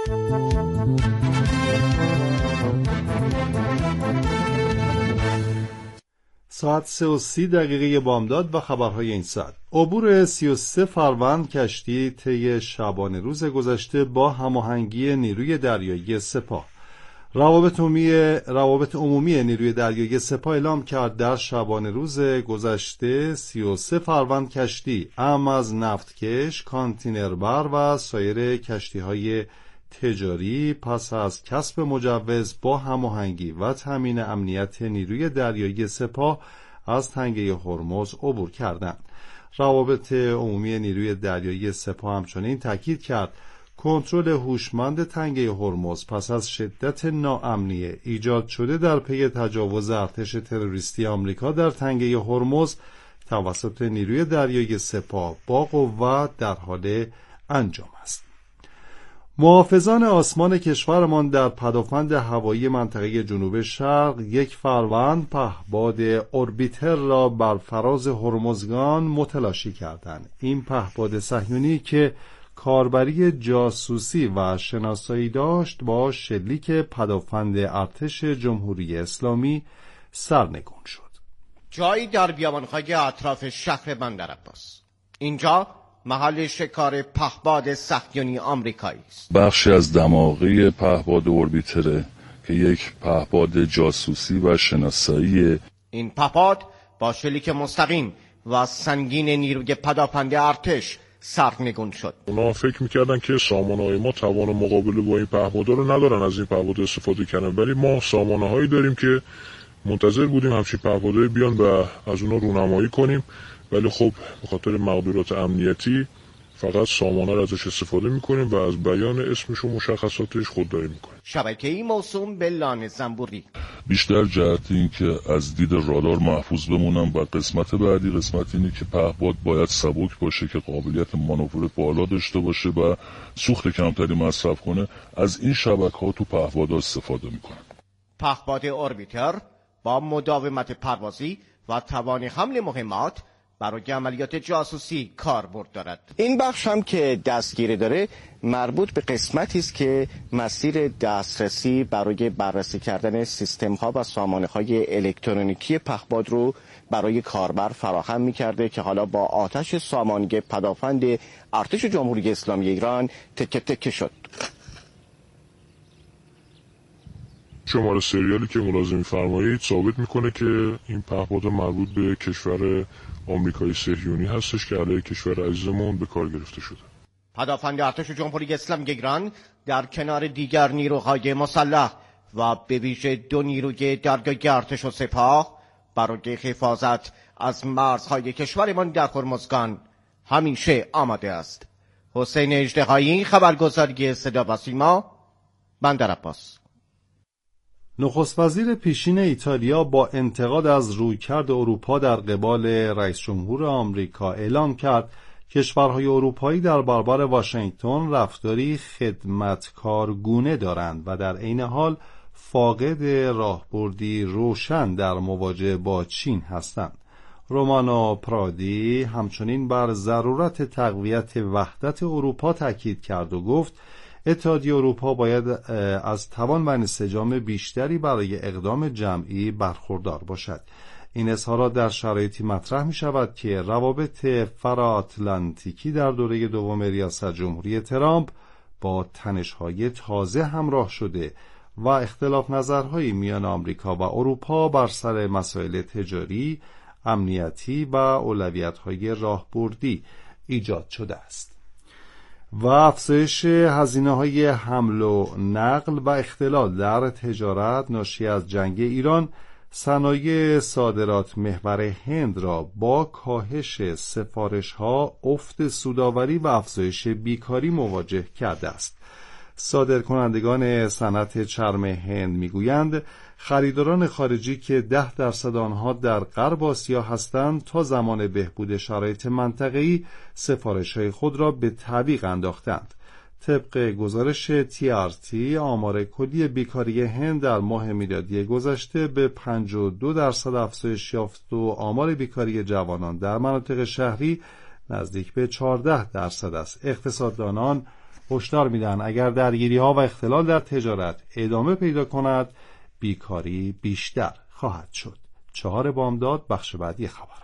ساعت 3:30 بامداد و خبرهای این ساعت. عبور 33 فروند کشتی طی شبانه روز گذشته با هماهنگی نیروی دریایی سپاه. روابط عمومی نیروی دریایی سپاه اعلام کرد در شبانه روز گذشته 33 فروند کشتی اعم از نفتکش، کانتینربر و سایر کشتی‌های تجاری پس از کسب مجوز با هماهنگی و تامین امنیت نیروی دریایی سپاه از تنگه هرمز عبور کردند. روابط عمومی نیروی دریایی سپاه همچنین تاکید کرد کنترل هوشمند تنگه هرمز پس از شدت ناامنی ایجاد شده در پی تجاوز ارتش تروریستی آمریکا در تنگه هرمز توسط نیروی دریایی سپاه با قوت در حال انجام است. محافظان آسمان کشورمان در پدافند هوایی منطقه جنوب شرق یک فروند پهپاد اوربیتر را بر فراز هرمزگان متلاشی کردند. این پهپاد صهیونی که کاربری جاسوسی و شناسایی داشت با شلیک پدافند ارتش جمهوری اسلامی سرنگون شد. جایی در بیابان‌های اطراف شهر بندرعباس. اینجا محل شکار پهپاد صهیونی آمریکایی است. بخشی از دماغه پهپاد اوربیتر که یک پهپاد جاسوسی و شناسایی. این پهپاد با شلیک مستقیم و سنگین نیروی پدافند ارتش سرنگون شد. اونا فکر میکردن که سامانه‌های ما توان مقابله با این پهپادها رو ندارن از این پهپاد استفاده کردن، ولی ما سامانه‌هایی داریم که منتظر بودیم همچین پهپادهایی بیان و از اونا رونمایی کنیم، ولی خب به خاطر مقدورات امنیتی فقط سامانه رو ازش استفاده میکنیم و از بیان اسمش و مشخصاتش خودداری میکنیم. شبکه‌ای موسوم به لانه زنبوری. بیشتر جهت این که از دید رادار محفوظ بمونم و قسمت بعدی قسمت اینه که پهپاد باید سبک باشه که قابلیت مانور بالا داشته باشه و سوخت کمتری مصرف کنه. از این شبکه‌ها تو پهپادها استفاده میکنن. پهپاد اوربیتر با مداومت پروازی و توان حمل مهمات برای عملیات جاسوسی کاربرد دارد. این بخش هم که دستگیری داره مربوط به قسمتی است که مسیر دسترسی برای بررسی کردن سیستم ها و سامانه های الکترونیکی پهپاد رو برای کاربر فراهم می‌کرده که حالا با آتش سامانه پدافند ارتش جمهوری اسلامی ایران تکه تکه شد. شماره سریالی که ملاحظه می‌فرمایید ثابت می‌کنه که این پهپاد مربوط به کشور آمریکایی صهیونی هستش که علیه کشور عزیزمون به کار گرفته شده. پدافند ارتش جمهوری اسلامی ایران در کنار دیگر نیروهای مسلح و به ویژه 2 نیروی دریایی ارتش و سپاه برای حفاظت از مرزهای کشورمان در هرمزگان همیشه آماده است. حسین اژدهایی، خبرگزاری صدا و سیما، بندرعباس. نخست وزیر پیشین ایتالیا با انتقاد از رویکرد اروپا در قبال رئیس جمهور آمریکا اعلام کرد کشورهای اروپایی در برابر واشنگتن رفتاری خدمتکارگونه دارند و در عین حال فاقد راهبردی روشن در مواجهه با چین هستند. رومانو پرادی همچنین بر ضرورت تقویت وحدت اروپا تاکید کرد و گفت اتحادیه اروپا باید از توان و انسجام بیشتری برای اقدام جمعی برخوردار باشد. این اظهارات در شرایطی مطرح می شود که روابط فرااتلانتیکی در دوره دوم ریاست جمهوری ترامپ با تنش‌های تازه همراه شده و اختلاف نظرهای میان آمریکا و اروپا بر سر مسائل تجاری، امنیتی و اولویت‌های راهبردی ایجاد شده است. و افزایش هزینه‌های حمل و نقل و اختلال در تجارت ناشی از جنگ ایران صنایع صادرات محور هند را با کاهش سفارش‌ها، افت سودآوری و افزایش بیکاری مواجه کرده است. صادرکنندگان صنعت چرم هند میگویند خریداران خارجی که 10% آنها در غرب آسیا هستند تا زمان بهبود شرایط منطقه‌ای سفارش‌های خود را به تعویق انداختند. طبق گزارش TRT آمار کلی بیکاری هند در ماه میلادی گذشته به 52% افزایش یافت و آمار بیکاری جوانان در مناطق شهری نزدیک به 14% است. اقتصاددانان هشدار میدن اگر درگیری‌ها و اختلال در تجارت ادامه پیدا کند بیکاری بیشتر خواهد شد. 4 بامداد، بخش بعدی خبرها.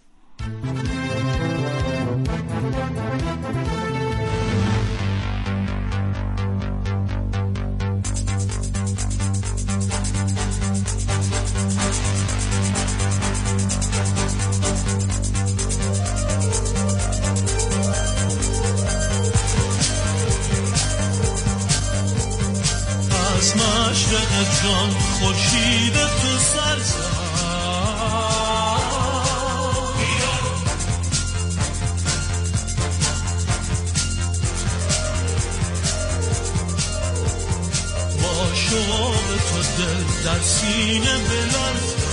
از مشرق جان خورشید تو سر زد، با شوق تو دل در سینه بلرزد.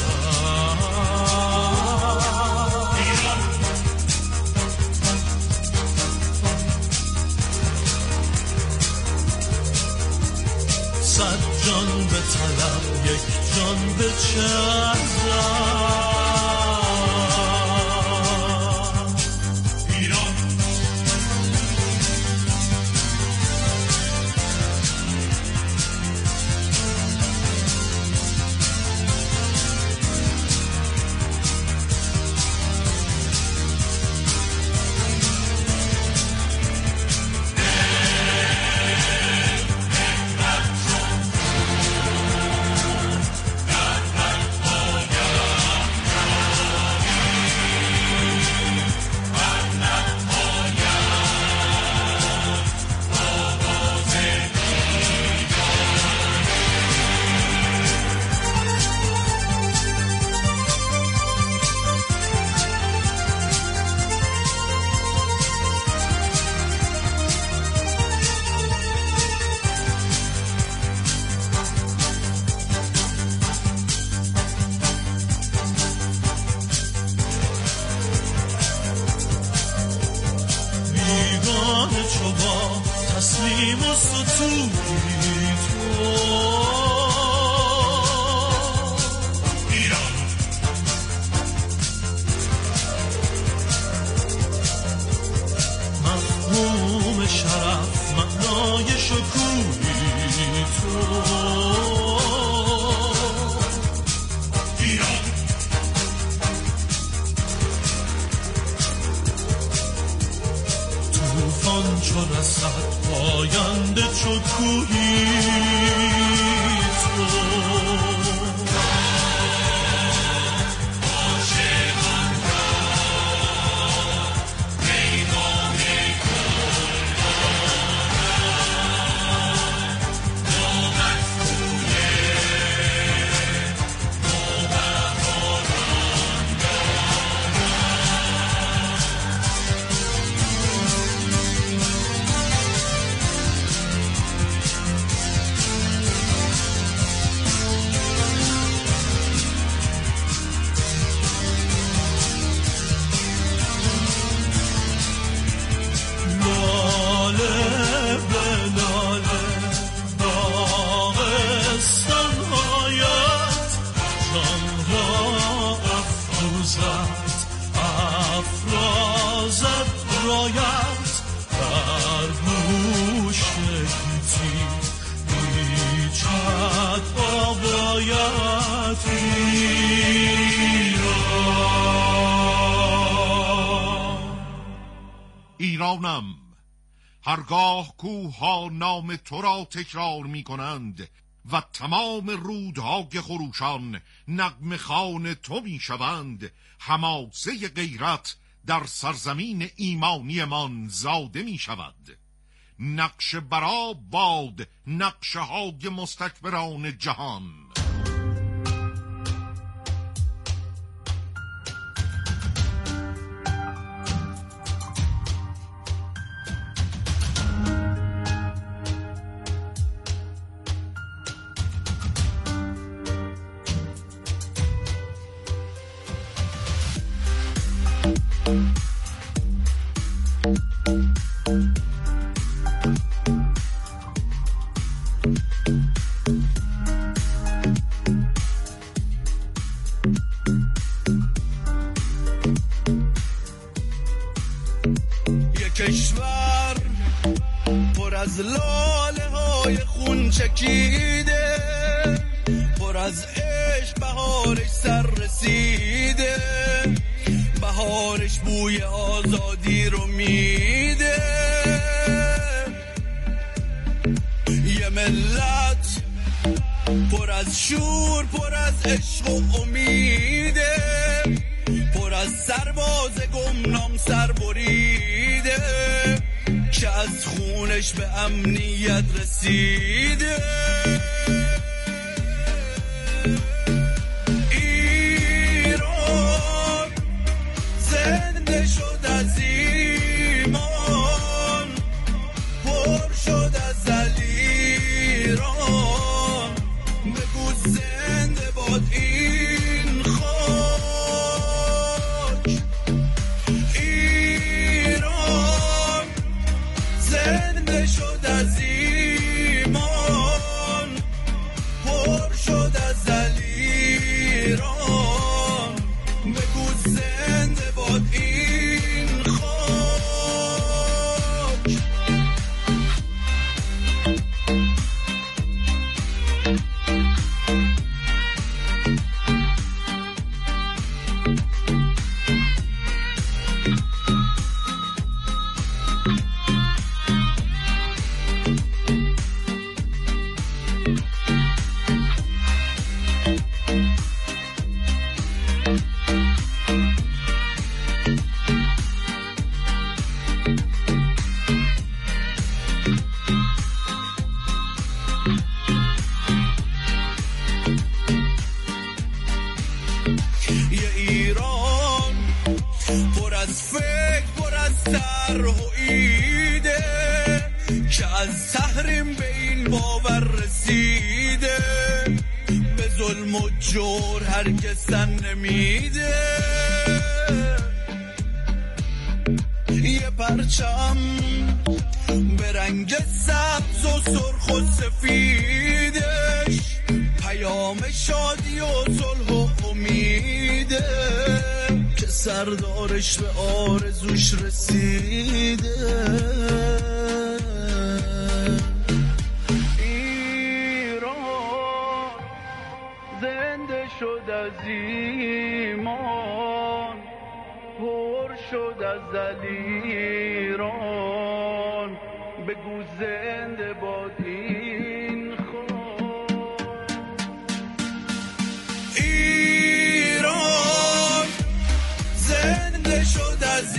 صد جان به طلب یک جان به چه تسلیم و ستودی تو ایران، مفهوم شرف معنای شکوهی تو ایران، طوفان چو رسد پاینده چو کوهی تو عاشقان را میدان گل نوبت کوی ایرانم، هرگاه کوه‌ها نام تو را تکرار می کنند و تمام رودهای خروشان نغمه خوان تو می شوند، حماسه غیرت در سرزمین ایمانی من زاده می شود. نقش برا باد نقشه های مستکبران جهان. کشور پر از از لاله های خون چکیده، پر از عشق بهارش سر رسیده، بهارش بوی آزادی رو میده. یه ملت پر از شور، پر از عشق و امیده، پر از سرباز گمنام سر بریده که از خونش به امنیت رسیده. ایران زنده شد از ایمان، پر شد از ایران، بگو زنده باد این خاک. ایران زنده شد از ایمان، پر شد از ایران، بگو زنده باد این خاک. ایران پر از فکر، پر از طرح و ایده که از تحریم به این باور رسیده، به ظلم و جور هرگز تن نمیده. یه پرچم به رنگ سبز و سرخ و سفیدش، پیام شادی و صلح و امیده که سردارش به آرزوش رسیده. ایران زنده شد از ایمان، پر شد از ایران، بگو زنده باد این خاک. ایران زنده شد از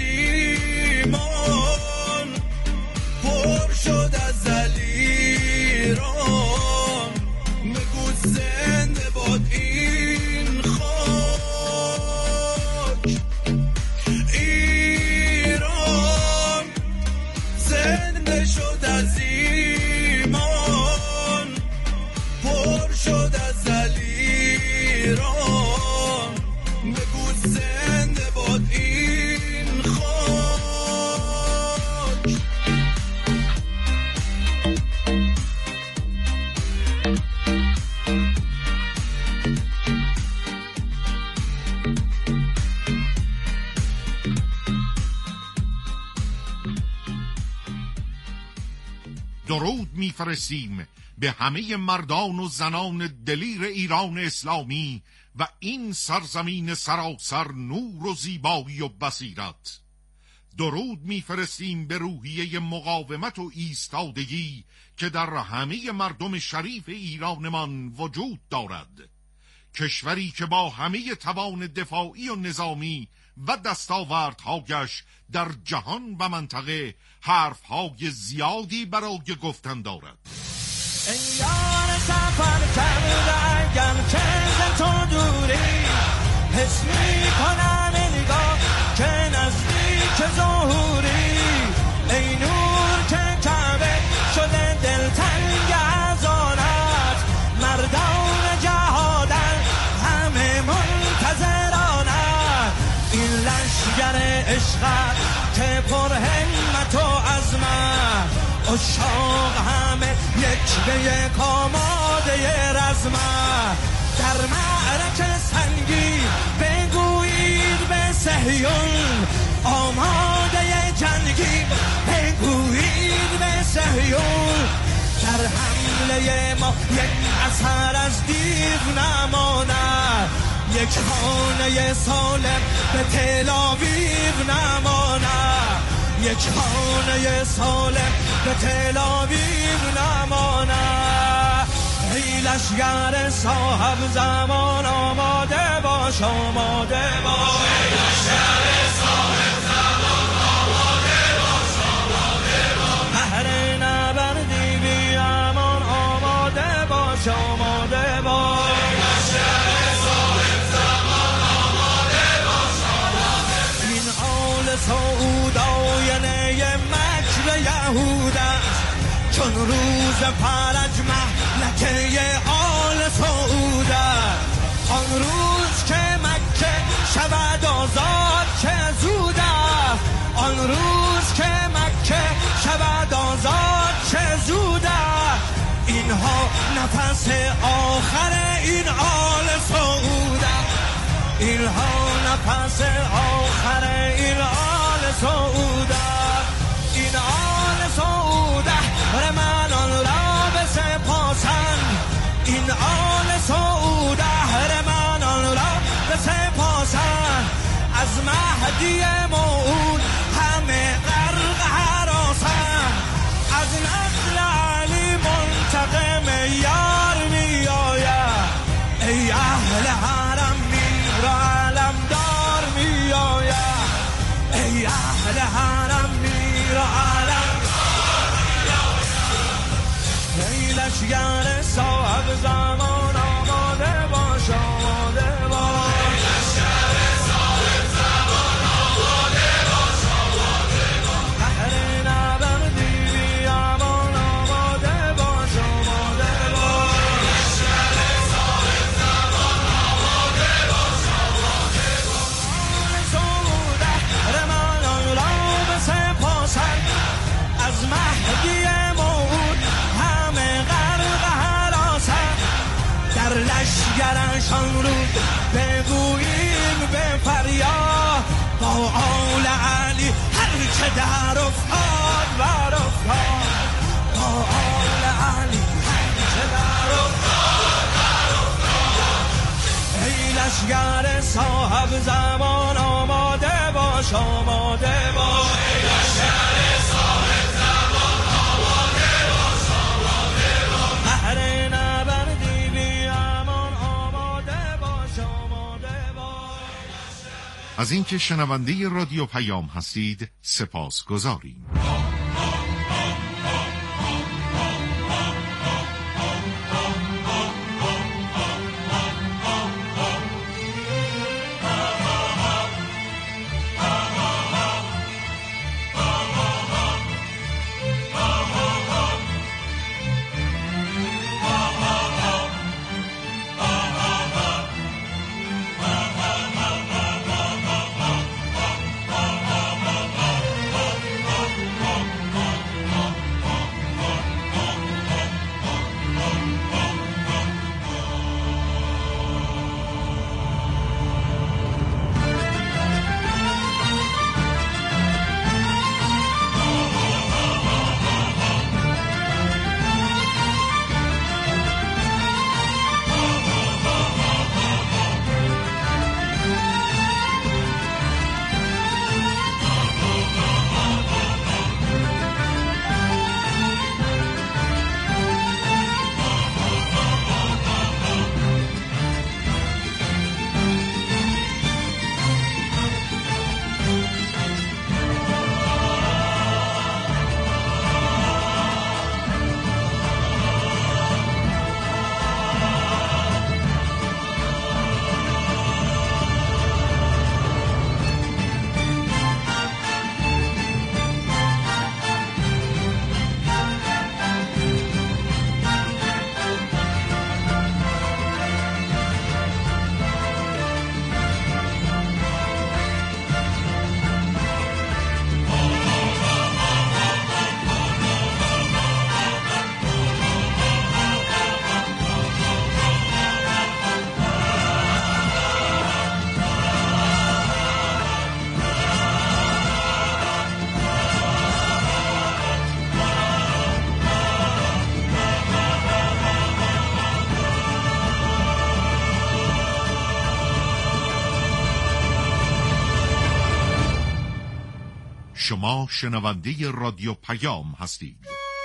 ایمان، پر شد از ایران، بگو زنده باد این خاک. ایران زنده شد از ایمان، پر شد از ایران، بگو زنده باد این خاک. درود میفرستیم به همه مردان و زنان دلیر ایران اسلامی و این سرزمین سراسر نور و زیبایی و بصیرت. درود میفرستیم به روحیه مقاومت و ایستادگی که در همه مردم شریف ایرانمان وجود دارد. کشوری که با همه توان دفاعی و نظامی و دستاوردهایش در جهان و منطقه حرفهای زیادی برای گفتن دارد. ای یار سفر کرده اگر که تو دوری، حس میکنم نگاه که نزدیک ظهوری. ای نور که کعبه شده دلتنگ از آنت، مردان جهادن همه منتظرانت. این لشگر عشقت که پر همت و عزمت، عشاق همه یک به یک آماده رزمت. در معرکه سنگین بگویید به صهیون، آماده جنگی بگویید به صهیون در حمله ما یک اثر از دیو نماند، یک خانه سالم به تل آویو نماند، یک خانه سالم به تل آویو نماند. ای لشگر صاحب زمان آماده باش، آماده باش. ای لشگر صاحب زمان آماده باش، آماده باش. بهر نبردی بی امان آماده باش، آماده باش. ای لشگر صاحب زمان آماده باش، آماده باش. این آل سعود آینه مکر یهود است، چون روز فرج مهلکه آل سعود است. آن روز که مکه شود آزاد چه زود است، آن روز که مکه شود آزاد چه زود است. اینها نفس آخر این آل سعود است، اینها نفس آخر این آل سعود است. این آل سعود رمانان را بسپاسند، این آل سعود رمانان را بسپاسند. از مهدی موعود همه غرق هراسند، از نسل علی منتقم یار می آید. ای اهل حرم میر و علمدار می آید، ای اهل حرم میر و علمدار می آید. ای لشگر صاحب زمان آماده باش، آماده باش. ای لشگر صاحب زمان آماده باش، آماده باش. بهر نبردی بی امان آماده باش، آماده باش. ای لشگر صاحب زمان آماده باش، آماده باش. آل سعود رمانان را بسپاسند، از مهدی موعود همه غرق هراسند. در لشگرشان رو بگوییم به فریاد، با آل علی هر چه در افتاد بر افتاد، با آل علی هر چه در افتاد بر افتاد. ای لشگر صاحب زمان آماده باش، آماده باش. ای لشگر صاحب زمان آماده باش، آماده باش. بهر نبردی بی امان آماده باش، آماده باش. از اینکه شنونده رادیو پیام هستید سپاسگزاریم. شما شنونده رادیو پیام هستید.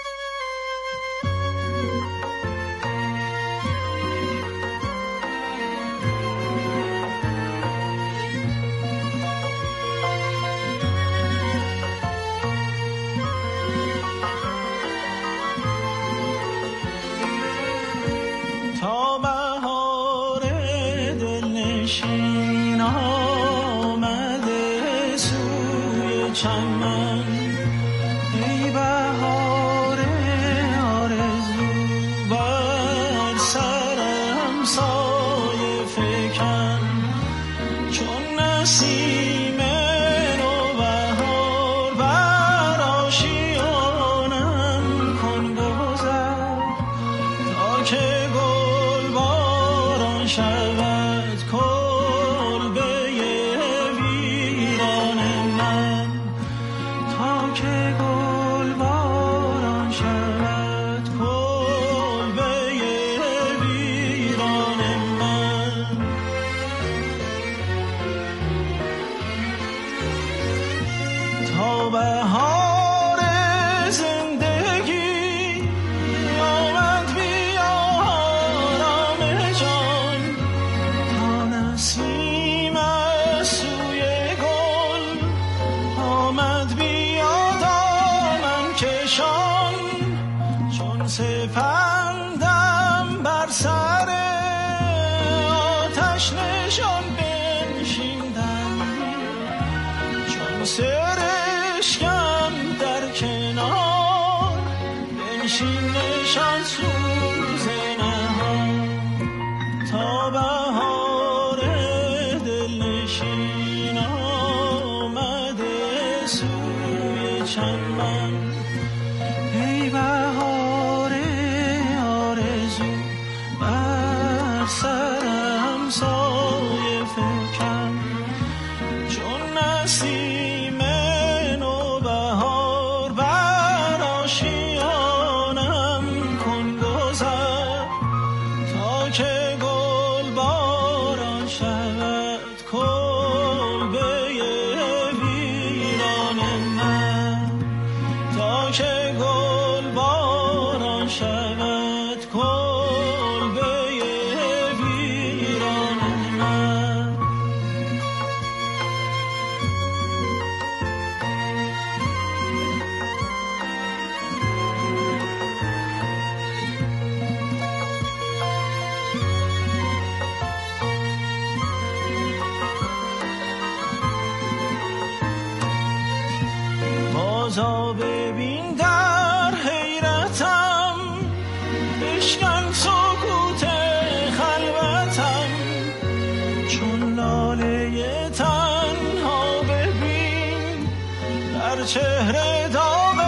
چهره داغ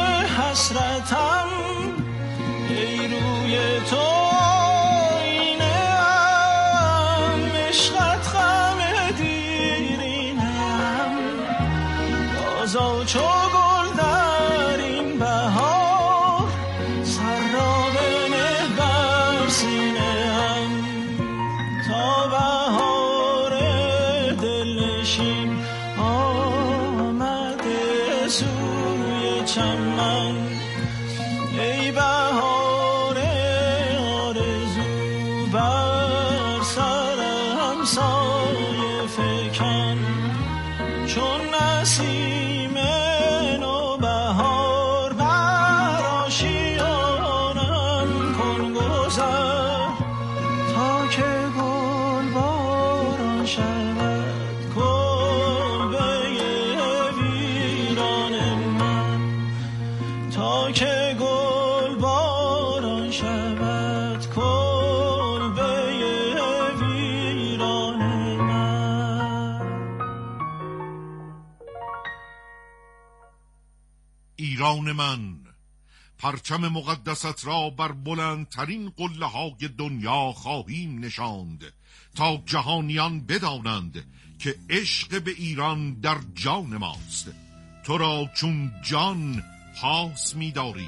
حسرتم ای روی تو آینه‌ام عشقت غم دیرینه‌ام بازا چو گل در این بهار سراب مه بر سینه‌ام تا بهار دلنشین سوی چمن ای بهار آرزو بر سرم سایه فکن چون نسیم نوبهار بر آشیانم کن گذر تا که گل باران شود کلبه تا که گل باران شود کلبه ویران من. ایران من، پرچم مقدست را بر بلندترین قله های دنیا خواهیم نشاند تا جهانیان بدانند که عشق به ایران در جان ماست. تو را چون جان پاس می داریم.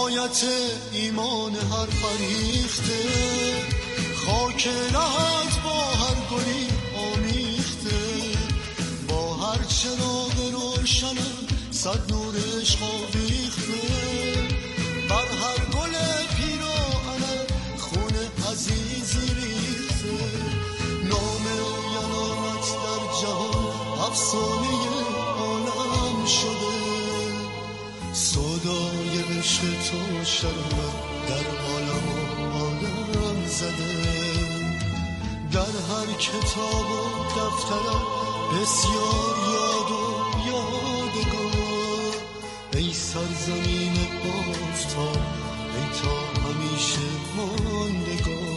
حکایت ایمان هر فریخته، خاک لحد با هر گلی آمیخته، با هر چراغ روشنم صد نور عشق آویخته، بر هر گل پیراهنم خون عزیزی ریخته، نام یلالت در جهان افسانه عالم شده، صدای عشق تو شرمت در عالم زده، در هر کتاب و دفترم بسیار یاد و یادگار، ای سرزمین آفتاب، ای تا همیشه ماندگار.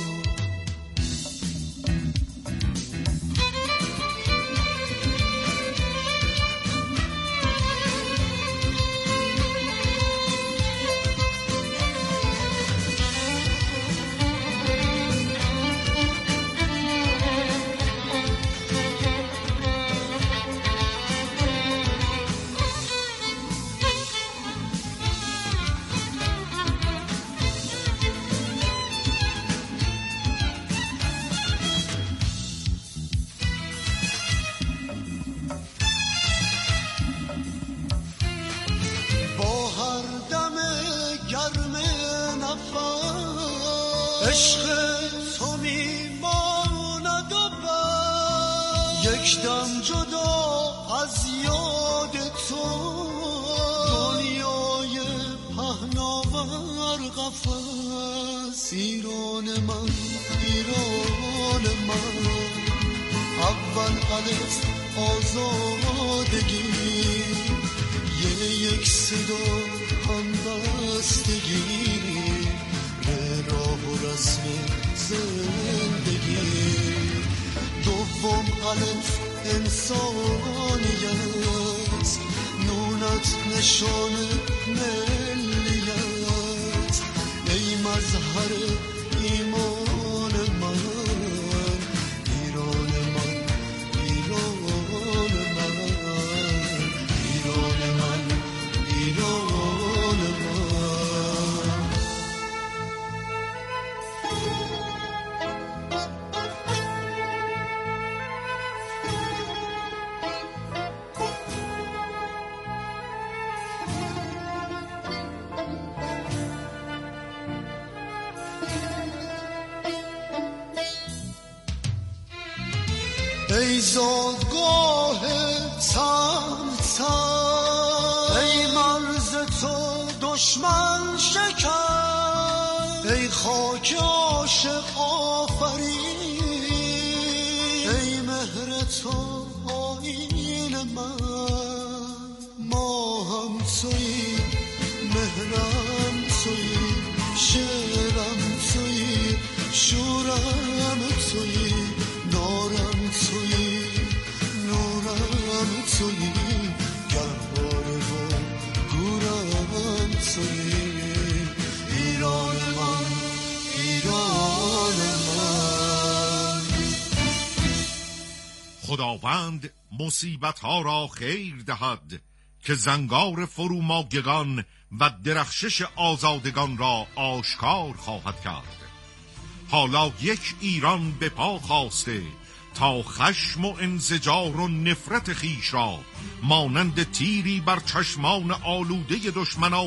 عشق تو میماند و بر یک دم جدا از یاد تو، دنیای پهناور قفس، ایران من ایران من، اول الف آزادگی، یک صدا همبستگی، راه و رسم زندگی، دوم الف انسانیت، نونت نشان ملیت، ای مظهر ایمان من، ایران من ایران من، ایران من ایران من. ای زادگاه تمتم، ای مرز تو دشمن شکن، ای خاک عاشق آفرین، ای مهر تو آیین من، ما هم تویی، مهرم تویی، شعرم تویی، شورم تویی، نارم تویی، نورم تویی، گهواره و گورم تویی، ایران من ایران من. خداوند مصیبت‌ها را خیر دهد، که زنگار فرومایگان و درخشش آزادگان را آشکار خواهد کرد. حالا یک ایران به پا خواسته تا خشم و انزجار و نفرت خیش را مانند تیری بر چشمان آلوده دشمنان